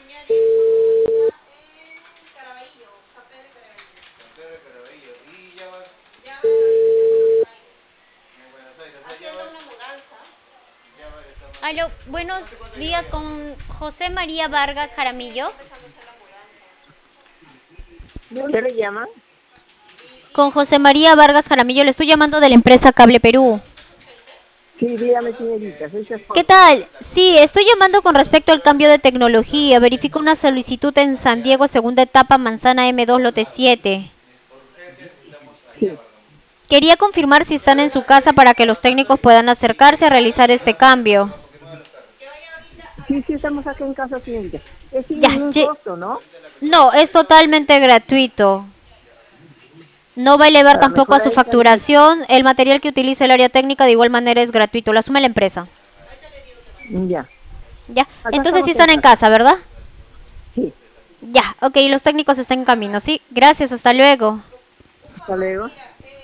Aló, buenos días con José María Vargas Jaramillo. ¿De dónde le llaman? Con José María Vargas Jaramillo, le estoy llamando de la empresa Cable Perú. Sí, dígame, señorita, soy su ¿Qué esposo. tal? Sí, estoy llamando con respecto al cambio de tecnología. Verifico una solicitud en San Diego, segunda etapa, Manzana M2, lote 7. Sí, Quería confirmar si están en su casa para que los técnicos puedan acercarse a realizar este cambio. sí, estamos acá en casa, señorita. Es sin Ya, ningún costo, ¿no? no, es totalmente gratuito. No va a elevar Para tampoco a su mejorar el servicio. facturación. El material que utilice el área técnica de igual manera es gratuito. Lo asume la empresa. Ya, Ya, acá entonces sí estamos en están en casa. casa, ¿verdad? Sí, Ya, ok, los técnicos están en camino, ¿sí? Gracias, hasta luego. hasta luego.